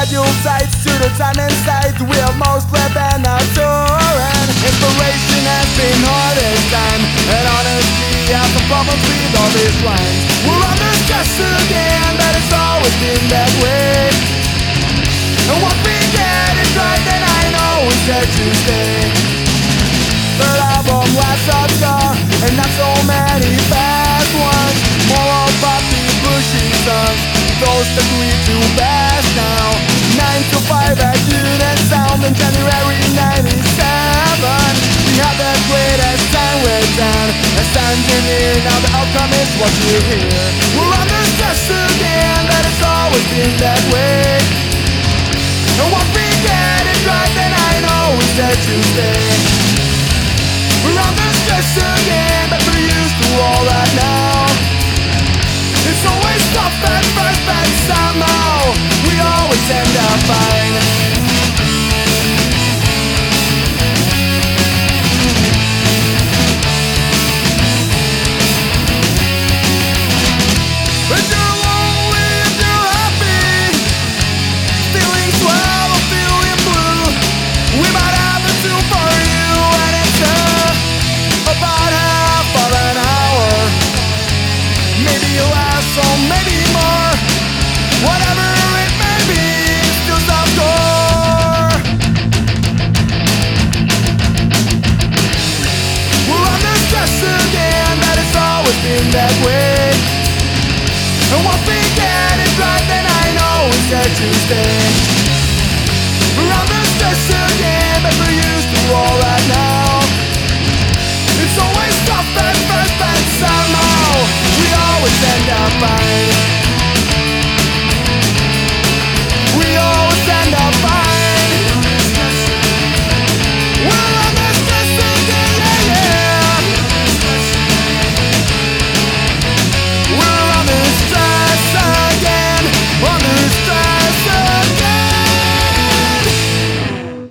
scheduled sights to the time and sight we'll mostly been our touring. Inspiration has been hard this time, and honestly I have some problems with all these lines. We're under stress again, but it's always been that way. And once we get it right, then I know it's there to stay. Third album, last Oscar, and not so many fast ones. More about the bushy songs, those that we do best now. 9 to 5 at Unit Sound in January 97. We had the greatest time with Dan, and standing here, now the outcome is what you hear. We're under stress again, but it's always been that way. And once we get it right, then I know it's there to stay. We're under stress again, but we're used to all that now. It's always tough at first, but somehow we always end up fine. If you're lonely, if you're happy, feeling swell or feeling blue, we might have a tune for you, and it's about half of an hour, maybe less or maybe more. Whatever it may be, still some door. We're under stress again, but it's always been that way. And once we get it right, then I know it's there to stay. We're under stress again.